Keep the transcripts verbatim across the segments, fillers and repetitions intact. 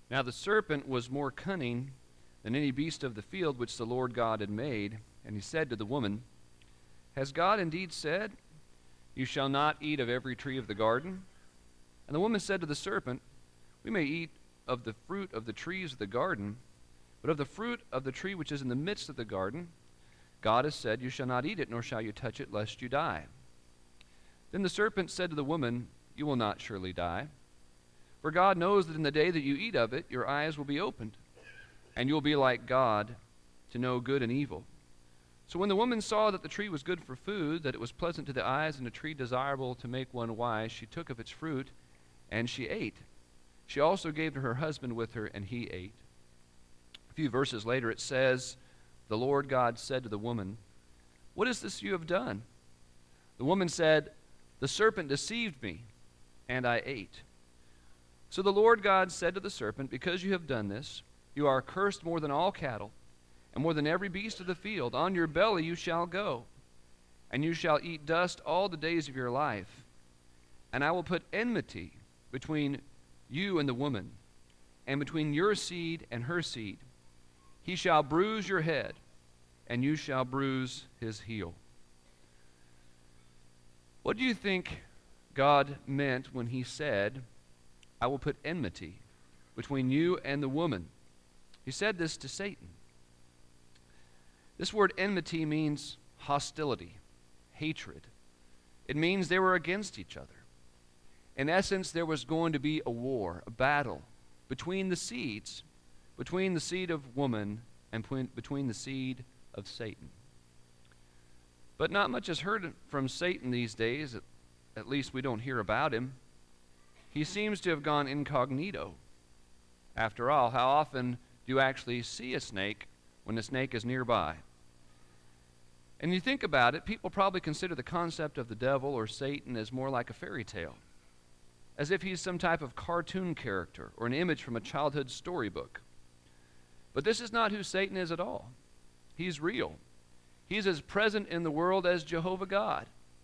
Now the serpent was more cunning than any beast of the field which the Lord God had made. And he said to the woman, Has God indeed said, You shall not eat of every tree of the garden? And the woman said to the serpent, We may eat of the fruit of the trees of the garden, but of the fruit of the tree which is in the midst of the garden, God has said, You shall not eat it, nor shall you touch it, lest you die. Then the serpent said to the woman, You will not surely die. For God knows that in the day that you eat of it, your eyes will be opened, and you will be like God, to know good and evil. So when the woman saw that the tree was good for food, that it was pleasant to the eyes, and a tree desirable to make one wise, she took of its fruit, and she ate. She also gave to her husband with her, and he ate. A few verses later it says, The Lord God said to the woman, What is this you have done? The woman said, The serpent deceived me, and I ate. So the Lord God said to the serpent, Because you have done this, you are cursed more than all cattle, and more than every beast of the field. On your belly you shall go, and you shall eat dust all the days of your life. And I will put enmity between you and the woman, and between your seed and her seed. He shall bruise your head, and you shall bruise his heel. What do you think God meant when he said, I will put enmity between you and the woman? He said this to Satan. This word enmity means hostility, hatred. It means they were against each other. In essence, there was going to be a war, a battle between the seeds, between the seed of woman and between the seed of Satan. But not much is heard from Satan these days. At least we don't hear about him. He seems to have gone incognito. After all, how often do you actually see a snake when the snake is nearby? And you think about it, people probably consider the concept of the devil or Satan as more like a fairy tale, as if he's some type of cartoon character or an image from a childhood storybook. But this is not who Satan is at all. He's real. He's as present in the world as Jehovah God.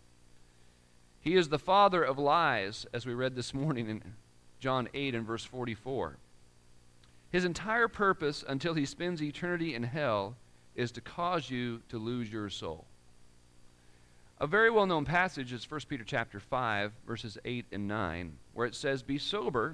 He is the father of lies, as we read this morning in John eight and verse forty-four. His entire purpose until he spends eternity in hell is to cause you to lose your soul. A very well-known passage is First Peter chapter five, verses eight and nine, where it says, Be sober,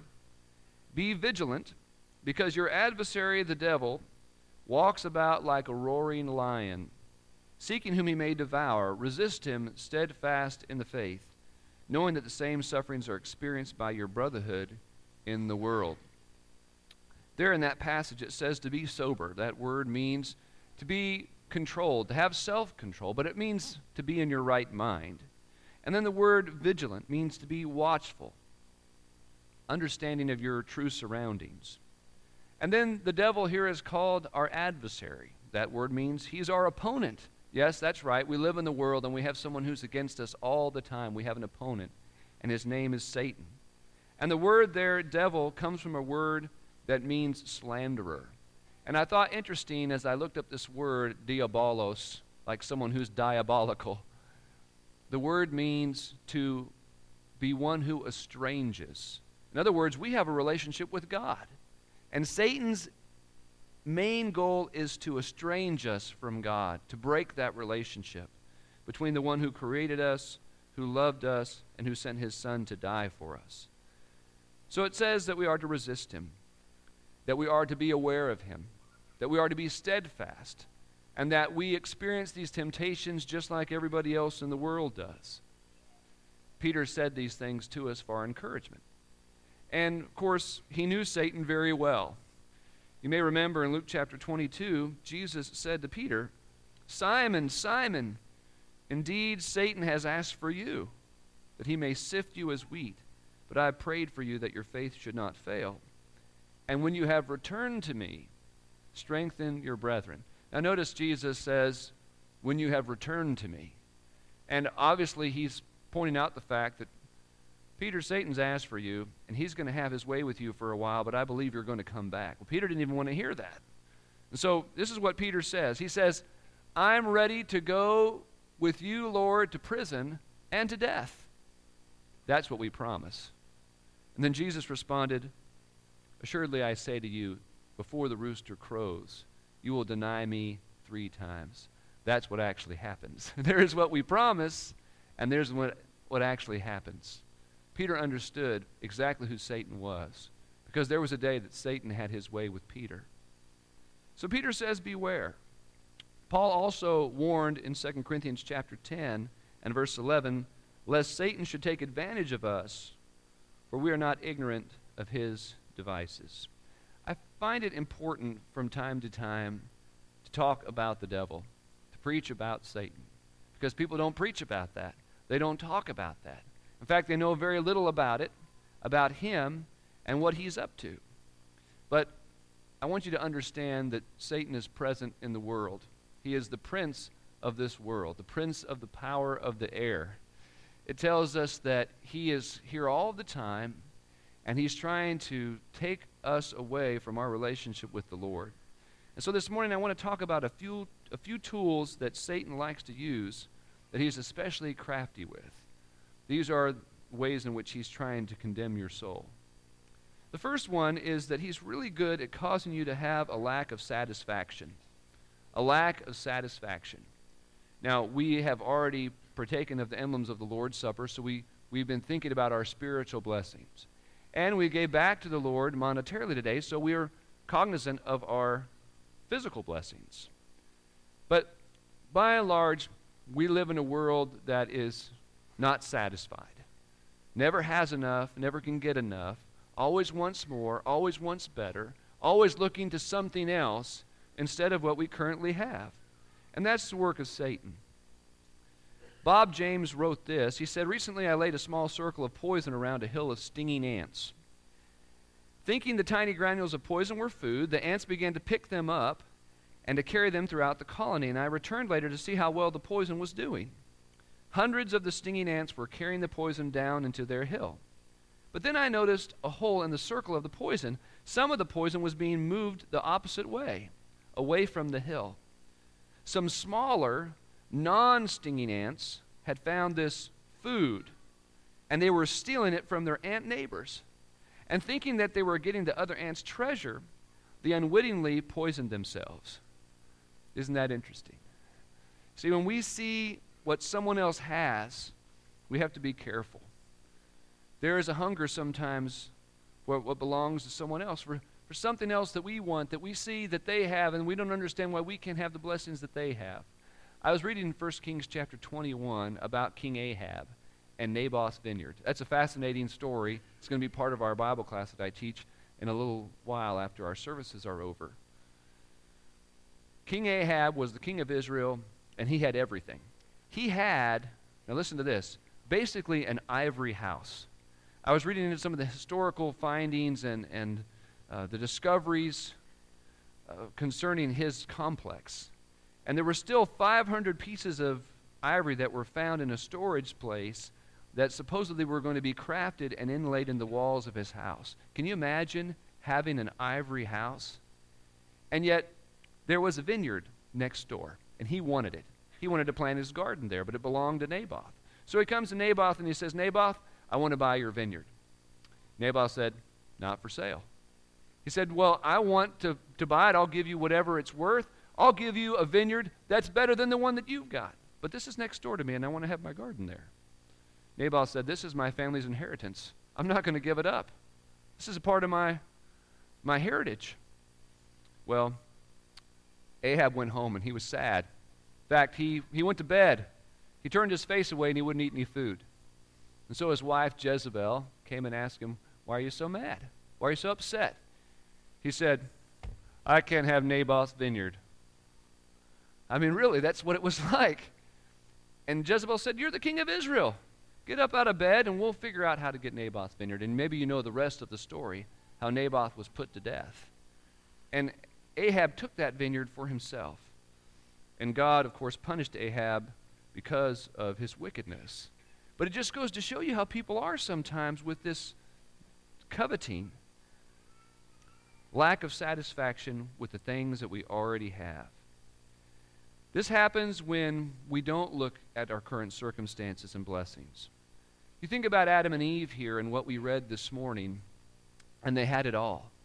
be vigilant, because your adversary the devil walks about like a roaring lion, seeking whom he may devour. Resist him steadfast in the faith, knowing that the same sufferings are experienced by your brotherhood in the world. There in that passage it says to be sober. That word means to be controlled, to have self-control, but it means to be in your right mind. And then the word vigilant means to be watchful, understanding of your true surroundings. And then the devil here is called our adversary. That word means he's our opponent. Yes, that's right. We live in the world and we have someone who's against us all the time. We have an opponent, and his name is Satan. And the word there, devil, comes from a word that means slanderer. And I thought interesting as I looked up this word, diabolos, like someone who's diabolical. The word means to be one who estranges. In other words, we have a relationship with God. And Satan's main goal is to estrange us from God, to break that relationship between the one who created us, who loved us, and who sent his son to die for us. So it says that we are to resist him, that we are to be aware of him, that we are to be steadfast, and that we experience these temptations just like everybody else in the world does. Peter said these things to us for our encouragement. And, of course, he knew Satan very well. You may remember in Luke chapter twenty-two, Jesus said to Peter, Simon, Simon, indeed Satan has asked for you, that he may sift you as wheat, but I have prayed for you that your faith should not fail. And when you have returned to me, strengthen your brethren. Now notice Jesus says, when you have returned to me. And obviously he's pointing out the fact that Peter, Satan's asked for you, and he's going to have his way with you for a while, but I believe you're going to come back. Well, Peter didn't even want to hear that. And so this is what Peter says. He says, I'm ready to go with you, Lord, to prison and to death. That's what we promise. And then Jesus responded, Assuredly I say to you, before the rooster crows, you will deny me three times. That's what actually happens. There's what we promise, and there's what, what actually happens. Peter understood exactly who Satan was, because there was a day that Satan had his way with Peter. So Peter says, beware. Paul also warned in Second Corinthians chapter ten and verse eleven, lest Satan should take advantage of us, for we are not ignorant of his devices. I find it important from time to time to talk about the devil, to preach about Satan, because people don't preach about that. They don't talk about that. In fact, they know very little about it, about him and what he's up to. But I want you to understand that Satan is present in the world. He is the prince of this world, the prince of the power of the air. It tells us that he is here all the time, and he's trying to take us away from our relationship with the Lord. And so this morning I want to talk about a few a few tools that Satan likes to use that he's especially crafty with. These are ways in which he's trying to condemn your soul. The first one is that he's really good at causing you to have a lack of satisfaction. A lack of satisfaction. Now, we have already partaken of the emblems of the Lord's Supper, so we, we've been thinking about our spiritual blessings. And we gave back to the Lord monetarily today, so we are cognizant of our physical blessings. But by and large, we live in a world that is not satisfied. Never has enough, never can get enough, always wants more, always wants better, always looking to something else instead of what we currently have. And that's the work of Satan. Bob James wrote this. He said, recently I laid a small circle of poison around a hill of stinging ants. Thinking the tiny granules of poison were food, the ants began to pick them up and to carry them throughout the colony, and I returned later to see how well the poison was doing. Hundreds of the stinging ants were carrying the poison down into their hill. But then I noticed a hole in the circle of the poison. Some of the poison was being moved the opposite way, away from the hill. Some smaller, non-stinging ants had found this food, and they were stealing it from their ant neighbors. And thinking that they were getting the other ants' treasure, they unwittingly poisoned themselves. Isn't that interesting? See, when we see what someone else has, we have to be careful. There is a hunger sometimes for what belongs to someone else, for, for something else that we want, that we see that they have, and we don't understand why we can't have the blessings that they have. I was reading in First Kings chapter twenty-one about King Ahab and Naboth's vineyard. That's a fascinating story. It's going to be part of our Bible class that I teach in a little while after our services are over. King Ahab was the king of Israel, and he had everything. He had, now listen to this, basically an ivory house. I was reading into some of the historical findings and, and uh, the discoveries uh, concerning his complex. And there were still five hundred pieces of ivory that were found in a storage place that supposedly were going to be crafted and inlaid in the walls of his house. Can you imagine having an ivory house? And yet, there was a vineyard next door, and he wanted it. He wanted to plant his garden there, but it belonged to Naboth. So he comes to Naboth and he says, Naboth, I want to buy your vineyard. Naboth said, not for sale. He said, well, I want to, to buy it. I'll give you whatever it's worth. I'll give you a vineyard that's better than the one that you've got. But this is next door to me, and I want to have my garden there. Naboth said, this is my family's inheritance. I'm not going to give it up. This is a part of my, my heritage. Well, Ahab went home, and he was sad. In fact, he, he went to bed. He turned his face away, and he wouldn't eat any food. And so his wife, Jezebel, came and asked him, why are you so mad? Why are you so upset? He said, I can't have Naboth's vineyard. I mean, really, that's what it was like. And Jezebel said, you're the king of Israel. Get up out of bed, and we'll figure out how to get Naboth's vineyard. And maybe you know the rest of the story, how Naboth was put to death. And Ahab took that vineyard for himself. And God, of course, punished Ahab because of his wickedness. But it just goes to show you how people are sometimes with this coveting, lack of satisfaction with the things that we already have. This happens when we don't look at our current circumstances and blessings. You think about Adam and Eve here and what we read this morning, and they had it all.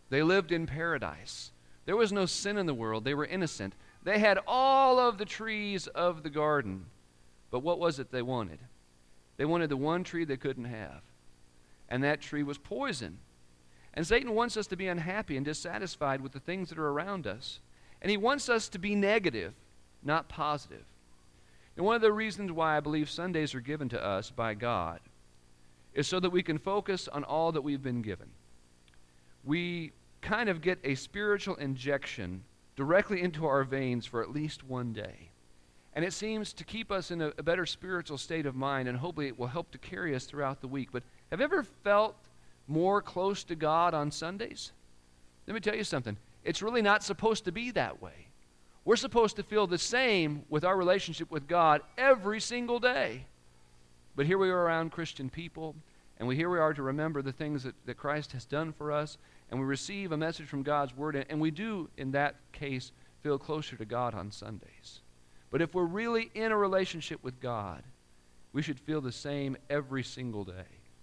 They lived in paradise. There was no sin in the world. They were innocent. They had all of the trees of the garden. But what was it they wanted? They wanted the one tree they couldn't have. And that tree was poison. And Satan wants us to be unhappy and dissatisfied with the things that are around us. And he wants us to be negative, not positive. And one of the reasons why I believe Sundays are given to us by God is so that we can focus on all that we've been given. We kind of get a spiritual injection directly into our veins for at least one day. And it seems to keep us in a, a better spiritual state of mind, and hopefully it will help to carry us throughout the week. But have you ever felt more close to God on Sundays? Let me tell you something. It's really not supposed to be that way. We're supposed to feel the same with our relationship with God every single day. But here we are around Christian people, and we here we are to remember the things that, that Christ has done for us, and we receive a message from God's Word, and, and we do, in that case, feel closer to God on Sundays. But if we're really in a relationship with God, we should feel the same every single day.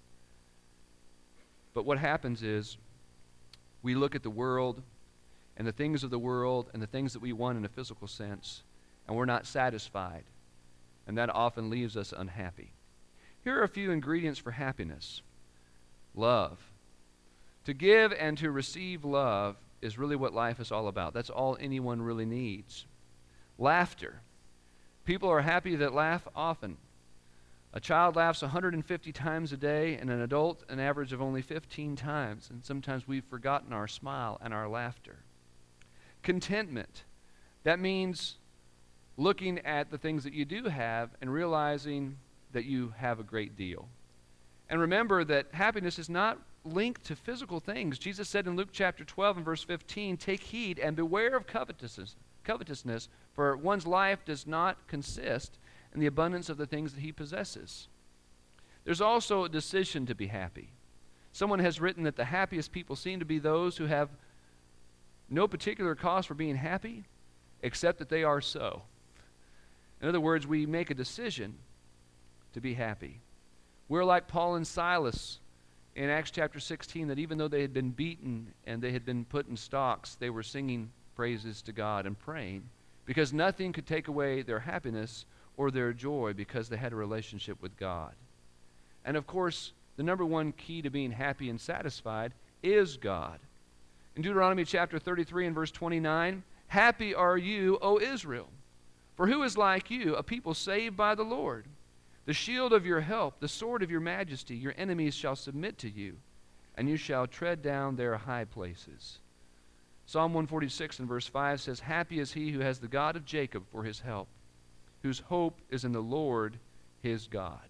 But what happens is we look at the world and the things of the world and the things that we want in a physical sense, and we're not satisfied, and that often leaves us unhappy. Here are a few ingredients for happiness. Love. To give and to receive love is really what life is all about. That's all anyone really needs. Laughter. People are happy that laugh often. A child laughs one hundred fifty times a day, and an adult an average of only fifteen times. And sometimes we've forgotten our smile and our laughter. Contentment. That means looking at the things that you do have and realizing that you have a great deal. And remember that happiness is not linked to physical things. Jesus said in Luke chapter twelve and verse fifteen, "Take heed and beware of covetousness, covetousness, for one's life does not consist in the abundance of the things that he possesses." There's also a decision to be happy. Someone has written that the happiest people seem to be those who have no particular cause for being happy, except that they are so. In other words, we make a decision to be happy. We're like Paul and Silas in Acts chapter sixteen, that even though they had been beaten and they had been put in stocks, they were singing praises to God and praying, because nothing could take away their happiness or their joy, because they had a relationship with God. And of course, the number one key to being happy and satisfied is God. In Deuteronomy chapter thirty-three and verse twenty-nine, "Happy are you, O Israel, for who is like you, a people saved by the Lord? The shield of your help, the sword of your majesty, your enemies shall submit to you, and you shall tread down their high places." Psalm one forty-six and verse five says, "Happy is he who has the God of Jacob for his help, whose hope is in the Lord his God."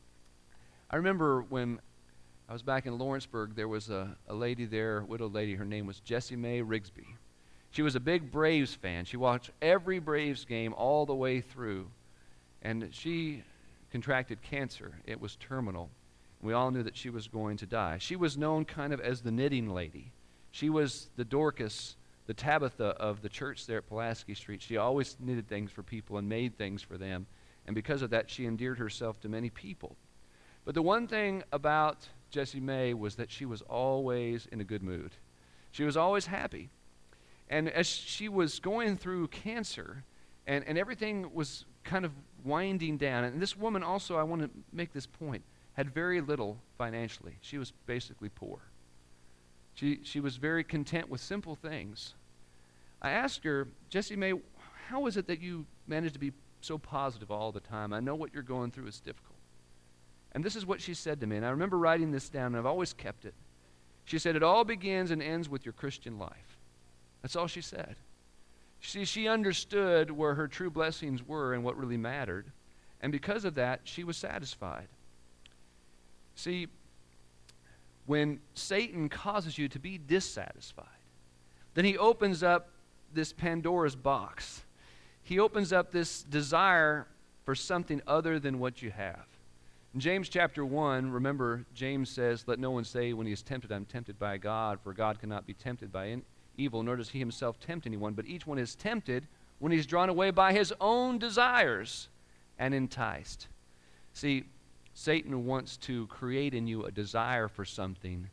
I remember when I was back in Lawrenceburg, there was a, a lady there, a widowed lady. Her name was Jessie Mae Rigsby. She was a big Braves fan. She watched every Braves game all the way through. And she contracted cancer. It was terminal. We all knew that she was going to die. She was known kind of as the knitting lady. She was the Dorcas, the Tabitha of the church there at Pulaski Street. She always knitted things for people and made things for them. And because of that, she endeared herself to many people. But the one thing about Jessie Mae was that she was always in a good mood. She was always happy. And as she was going through cancer, and, and everything was kind of winding down, and this woman also, I want to make this point, had very little financially. She was basically poor. She, she was very content with simple things. I asked her, "Jessie Mae, how is it that you manage to be so positive all the time? I know what you're going through is difficult." And this is what she said to me, and I remember writing this down, and I've always kept it. She said, "It all begins and ends with your Christian life." That's all she said. See, she understood where her true blessings were and what really mattered, and because of that, she was satisfied. See, when Satan causes you to be dissatisfied, then he opens up this Pandora's box. He opens up this desire for something other than what you have. In James chapter one, remember, James says, "Let no one say when he is tempted, I'm tempted by God, for God cannot be tempted by in- evil, nor does he himself tempt anyone, but each one is tempted when he's drawn away by his own desires and enticed." See, Satan wants to create in you a desire for something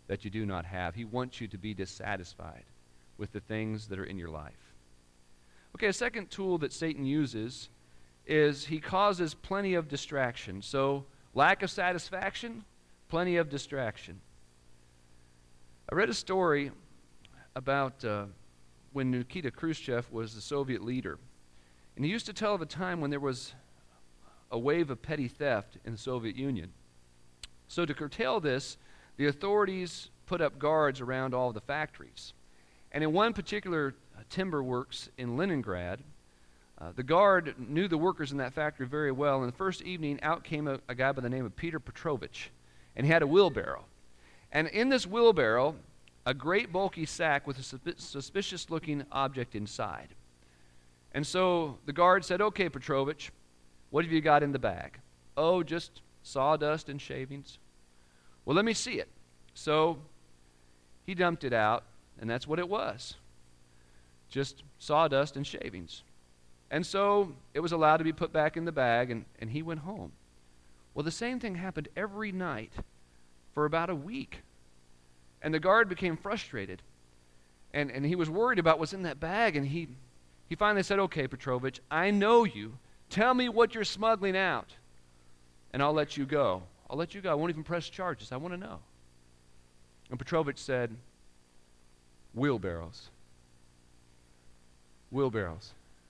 that you do not have. He wants you to be dissatisfied with the things that are in your life. Okay, a second tool that Satan uses is he causes plenty of distraction. So, lack of satisfaction, plenty of distraction. I read a story about uh, when Nikita Khrushchev was the Soviet leader. And he used to tell of a time when there was a wave of petty theft in the Soviet Union. So to curtail this, the authorities put up guards around all the factories. And in one particular uh, timber works in Leningrad, uh, the guard knew the workers in that factory very well. And the first evening, out came a, a guy by the name of Peter Petrovich. And he had a wheelbarrow. And in this wheelbarrow, a great bulky sack with a suspi- suspicious-looking object inside. And so the guard said, "Okay, Petrovich, what have you got in the bag?" "Oh, just sawdust and shavings." "Well, let me see it." So he dumped it out, and that's what it was. Just sawdust and shavings. And so it was allowed to be put back in the bag, and, and he went home. Well, the same thing happened every night for about a week. And the guard became frustrated. And, and he was worried about what's in that bag, and he, he finally said, "Okay, Petrovich, I know you. Tell me what you're smuggling out, and I'll let you go. I'll let you go. I won't even press charges. I want to know." And Petrovich said, "Wheelbarrows. Wheelbarrows."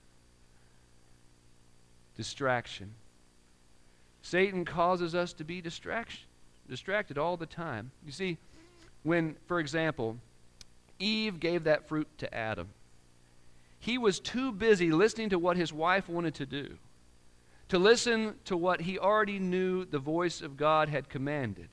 Distraction. Satan causes us to be distraction, distracted all the time. You see, when, for example, Eve gave that fruit to Adam, he was too busy listening to what his wife wanted to do, to listen to what he already knew the voice of God had commanded.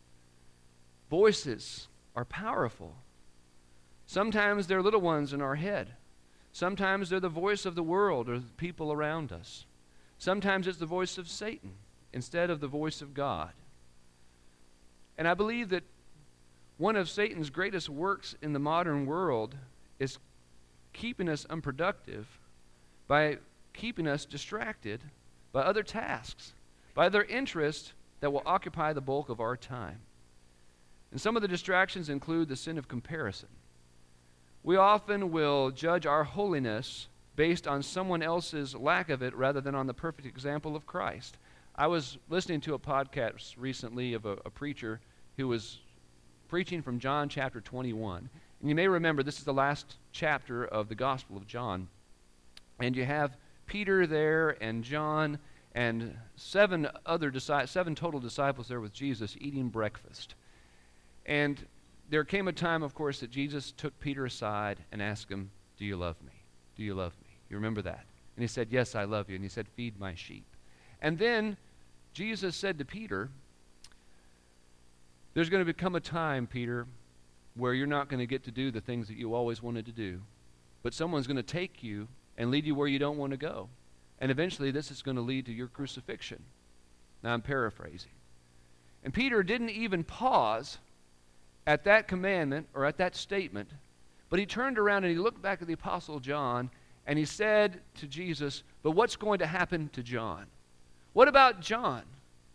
Voices are powerful. Sometimes they're little ones in our head. Sometimes they're the voice of the world or the people around us. Sometimes it's the voice of Satan instead of the voice of God. And I believe that one of Satan's greatest works in the modern world is keeping us unproductive by keeping us distracted by other tasks, by other interests that will occupy the bulk of our time. And some of the distractions include the sin of comparison. We often will judge our holiness based on someone else's lack of it rather than on the perfect example of Christ. I was listening to a podcast recently of a, a preacher who was preaching from John chapter twenty-one. And you may remember this is the last chapter of the Gospel of John. And you have Peter there and John and seven other disciples, seven total disciples there with Jesus eating breakfast. And there came a time, of course, that Jesus took Peter aside and asked him, "Do you love me? Do you love me?" You remember that? And he said, "Yes, I love you." And he said, "Feed my sheep." And then Jesus said to Peter, "There's going to become a time, Peter, where you're not going to get to do the things that you always wanted to do. But someone's going to take you and lead you where you don't want to go. And eventually this is going to lead to your crucifixion." Now I'm paraphrasing. And Peter didn't even pause at that commandment or at that statement, but he turned around and he looked back at the Apostle John and he said to Jesus, "But what's going to happen to John? What about John?"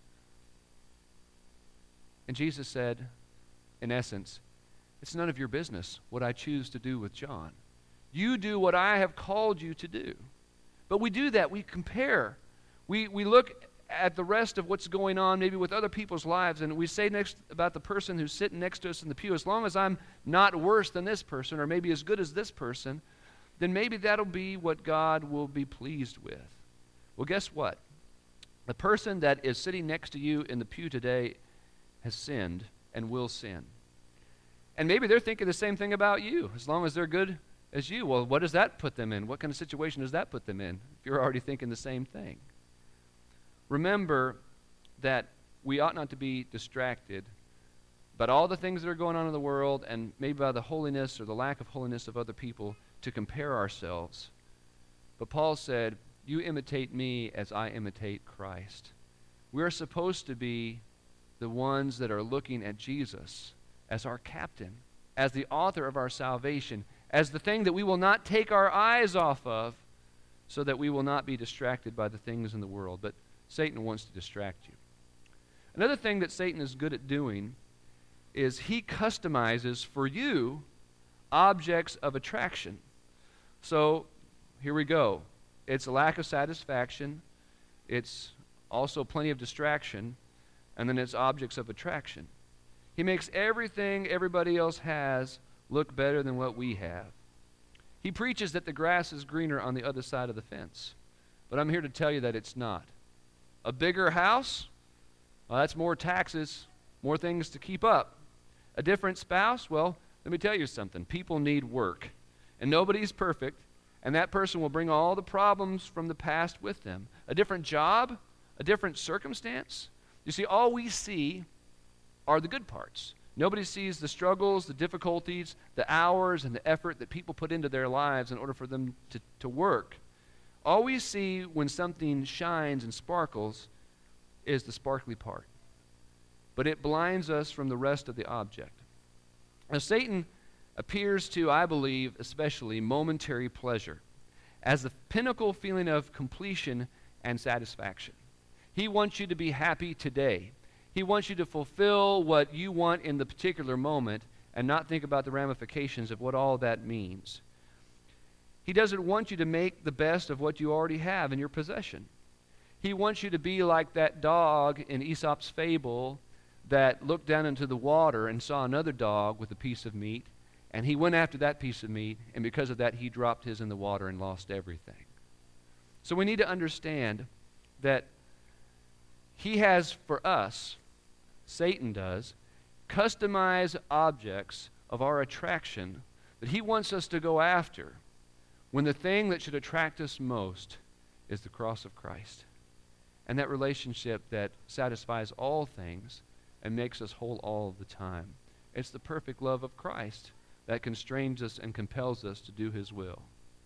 And Jesus said, in essence, "It's none of your business what I choose to do with John. You do what I have called you to do." But we do that. We compare. We, we look at the rest of what's going on maybe with other people's lives, and we say next about the person who's sitting next to us in the pew, as long as I'm not worse than this person or maybe as good as this person, then maybe that'll be what God will be pleased with. Well, guess what? The person that is sitting next to you in the pew today has sinned and will sin. And maybe they're thinking the same thing about you, as long as they're good as you. Well, what does that put them in? What kind of situation does that put them in if you're already thinking the same thing? Remember that we ought not to be distracted by all the things that are going on in the world and maybe by the holiness or the lack of holiness of other people to compare ourselves. But Paul said, "You imitate me as I imitate Christ." We're supposed to be the ones that are looking at Jesus as our captain, as the author of our salvation, as the thing that we will not take our eyes off of so that we will not be distracted by the things in the world. But Satan wants to distract you. Another thing that Satan is good at doing is he customizes for you objects of attraction. So here we go. It's a lack of satisfaction. It's also plenty of distraction. And then it's objects of attraction. He makes everything everybody else has look better than what we have. He preaches that the grass is greener on the other side of the fence. But I'm here to tell you that it's not. A bigger house? Well, that's more taxes, more things to keep up. A different spouse? Well, let me tell you something. People need work. And nobody's perfect. And that person will bring all the problems from the past with them. A different job? A different circumstance? You see, all we see are the good parts. Nobody sees the struggles, the difficulties, the hours, and the effort that people put into their lives in order for them to, to work. All we see when something shines and sparkles is the sparkly part. But it blinds us from the rest of the object. Now, Satan appears to, I believe, especially momentary pleasure as the pinnacle feeling of completion and satisfaction. He wants you to be happy today. He wants you to fulfill what you want in the particular moment and not think about the ramifications of what all that means. He doesn't want you to make the best of what you already have in your possession. He wants you to be like that dog in Aesop's fable that looked down into the water and saw another dog with a piece of meat, and he went after that piece of meat, and because of that he dropped his in the water and lost everything. So we need to understand that he has for us, Satan does, customized objects of our attraction that he wants us to go after when the thing that should attract us most is the cross of Christ and that relationship that satisfies all things and makes us whole all the time. It's the perfect love of Christ that constrains us and compels us to do his will.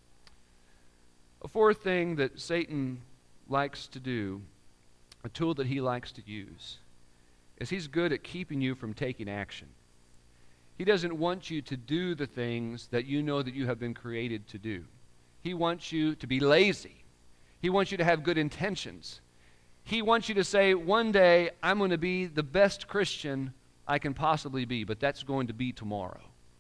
A fourth thing that Satan likes to do, a tool that he likes to use, is he's good at keeping you from taking action. He doesn't want you to do the things that you know that you have been created to do. He wants you to be lazy. He wants you to have good intentions. He wants you to say, one day I'm going to be the best Christian I can possibly be, but that's going to be tomorrow.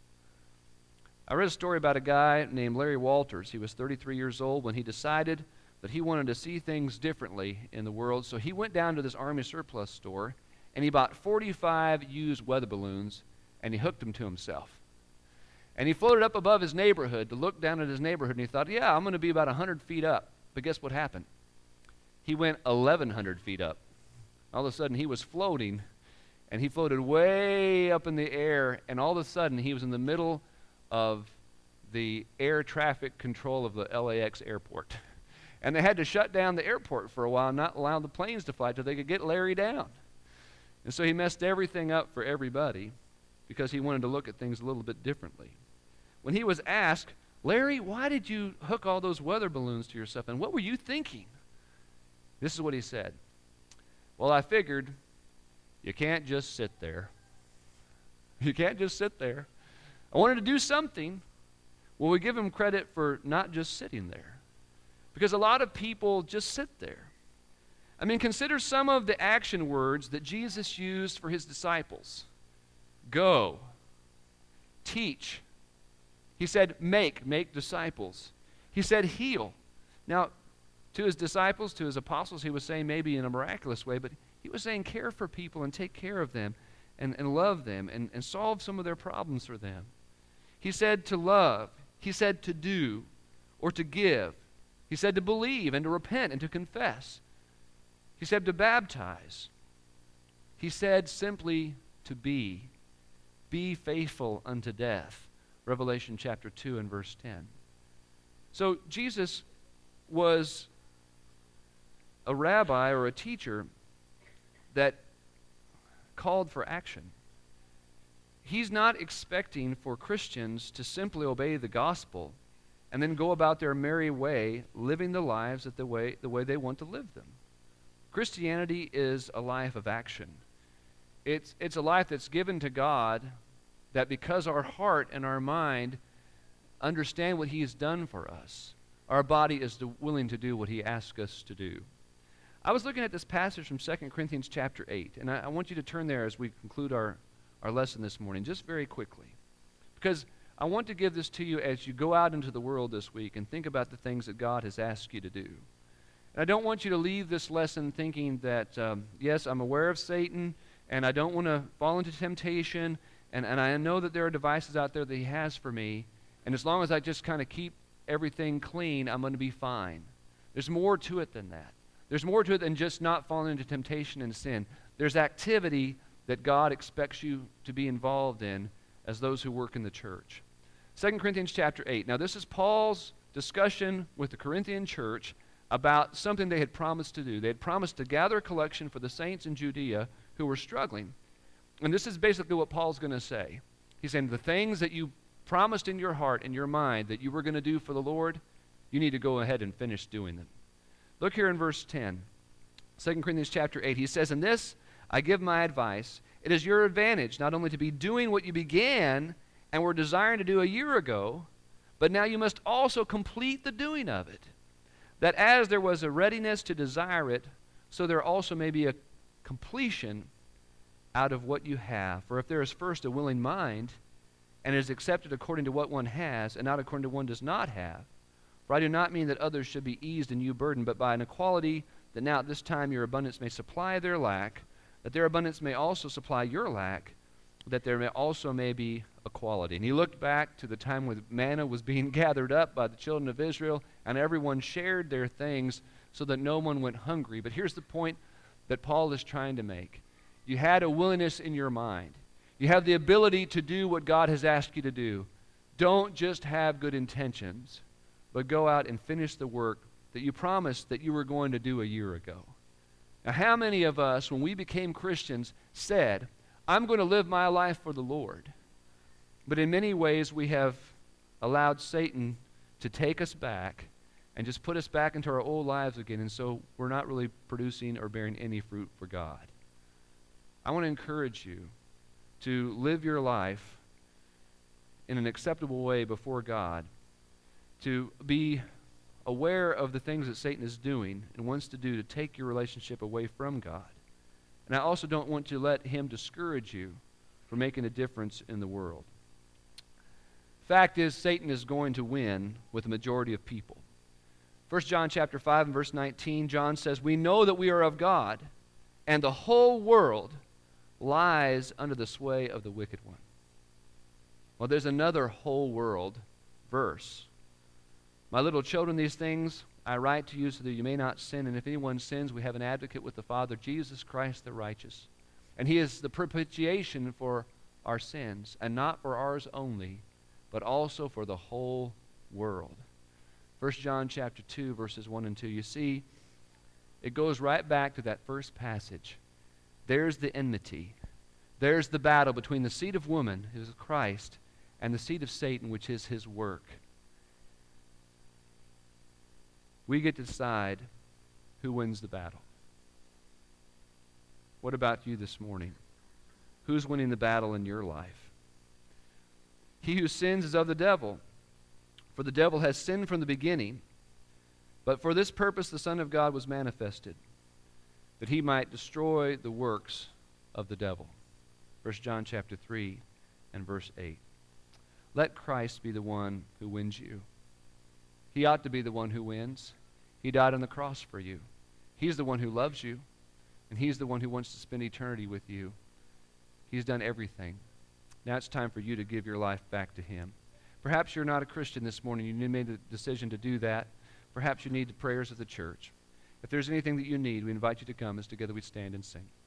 I read a story about a guy named Larry Walters. He was thirty-three years old when he decided that he wanted to see things differently in the world, so he went down to this Army surplus store and he bought forty-five used weather balloons and he hooked them to himself. And he floated up above his neighborhood to look down at his neighborhood, and he thought, yeah, I'm going to be about one hundred feet up. But guess what happened? He went eleven hundred feet up. All of a sudden, he was floating, and he floated way up in the air, and all of a sudden, he was in the middle of the air traffic control of the L A X airport. And they had to shut down the airport for a while and not allow the planes to fly till they could get Larry down. And so he messed everything up for everybody because he wanted to look at things a little bit differently. When he was asked, Larry, why did you hook all those weather balloons to yourself, and what were you thinking? This is what he said. Well, I figured you can't just sit there. You can't just sit there. I wanted to do something. Well, we give him credit for not just sitting there, because a lot of people just sit there. I mean, consider some of the action words that Jesus used for his disciples. Go. Teach. He said, make, make disciples. He said, heal. Now, to his disciples, to his apostles, he was saying maybe in a miraculous way, but he was saying care for people and take care of them and, and love them and, and solve some of their problems for them. He said to love. He said to do or to give. He said to believe and to repent and to confess. He said to baptize. He said simply to be. Be faithful unto death. Revelation chapter two and verse ten. So Jesus was a rabbi or a teacher that called for action. He's not expecting for Christians to simply obey the gospel and then go about their merry way, living the lives that the way the way they want to live them. Christianity is a life of action. It's it's a life that's given to God, that because our heart and our mind understand what he has done for us, our body is to, willing to do what he asks us to do. I was looking at this passage from Second Corinthians chapter eight, and I, I want you to turn there as we conclude our, our lesson this morning, just very quickly. Because I want to give this to you as you go out into the world this week and think about the things that God has asked you to do. And I don't want you to leave this lesson thinking that, um, yes, I'm aware of Satan, and I don't want to fall into temptation, and, and I know that there are devices out there that he has for me, and as long as I just kind of keep everything clean, I'm going to be fine. There's more to it than that. There's more to it than just not falling into temptation and sin. There's activity that God expects you to be involved in as those who work in the church. Second Corinthians chapter eight. Now this is Paul's discussion with the Corinthian church about something they had promised to do. They had promised to gather a collection for the saints in Judea who were struggling. And this is basically what Paul's going to say. He's saying the things that you promised in your heart and your mind that you were going to do for the Lord, you need to go ahead and finish doing them. Look here in verse ten. Second Corinthians chapter eight. He says, "In this I give my advice. It is your advantage not only to be doing what you began and were desiring to do a year ago, but now you must also complete the doing of it. That as there was a readiness to desire it, so there also may be a completion out of what you have. For if there is first a willing mind, and it is accepted according to what one has, and not according to what one does not have. For I do not mean that others should be eased and you burdened, but by an equality, that now at this time your abundance may supply their lack, that their abundance may also supply your lack, that there may also may be equality." And he looked back to the time when manna was being gathered up by the children of Israel, and everyone shared their things so that no one went hungry. But here's the point that Paul is trying to make. You had a willingness in your mind. You have the ability to do what God has asked you to do. Don't just have good intentions, but go out and finish the work that you promised that you were going to do a year ago. Now, how many of us, when we became Christians, said, "I'm going to live my life for the Lord"? But in many ways, we have allowed Satan to take us back and just put us back into our old lives again, and so we're not really producing or bearing any fruit for God. I want to encourage you to live your life in an acceptable way before God, to be aware of the things that Satan is doing and wants to do to take your relationship away from God. And I also don't want to let him discourage you from making a difference in the world. Fact is, Satan is going to win with the majority of people. First John chapter five and verse nineteen, John says, "We know that we are of God, and the whole world lies under the sway of the wicked one." Well, there's another whole world verse. "My little children, these things I write to you so that you may not sin. And if anyone sins, we have an advocate with the Father, Jesus Christ the righteous. And he is the propitiation for our sins, and not for ours only, but also for the whole world." First John chapter two, verses one and two. You see, it goes right back to that first passage. There's the enmity. There's the battle between the seed of woman, who is Christ, and the seed of Satan, which is his work. We get to decide who wins the battle. What about you this morning? Who's winning the battle in your life? He who sins is of the devil, for the devil has sinned from the beginning. But for this purpose the Son of God was manifested, that he might destroy the works of the devil. First John chapter three and verse eight. Let Christ be the one who wins you. He ought to be the one who wins. He died on the cross for you. He's the one who loves you, and he's the one who wants to spend eternity with you. He's done everything. Now it's time for you to give your life back to him. Perhaps you're not a Christian this morning. You made the decision to do that. Perhaps you need the prayers of the church. If there's anything that you need, we invite you to come as together we stand and sing.